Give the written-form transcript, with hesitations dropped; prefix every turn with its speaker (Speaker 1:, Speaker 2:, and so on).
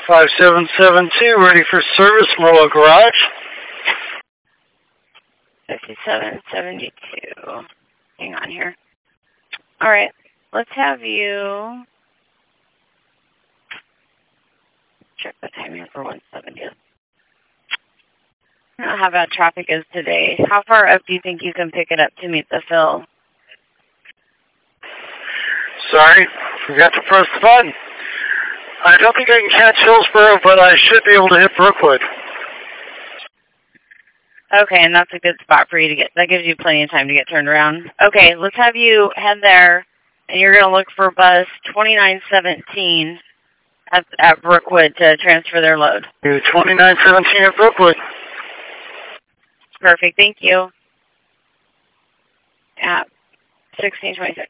Speaker 1: 5772, ready for service, Merlo Garage.
Speaker 2: 5772. Hang on here. All right, let's have you check the time here for 170. I don't know how bad traffic is today. How far up do you think you can pick it up to meet the fill?
Speaker 1: Sorry, forgot to press the button. I don't think I can catch Hillsborough, but I should be able to hit Brookwood.
Speaker 2: Okay, and that's a good spot for you to get. That gives you plenty of time to get turned around. Okay, let's have you head there, and you're going to look for bus 2917 at Brookwood to transfer their load.
Speaker 1: 2917 at Brookwood.
Speaker 2: Perfect, thank you. At 1626.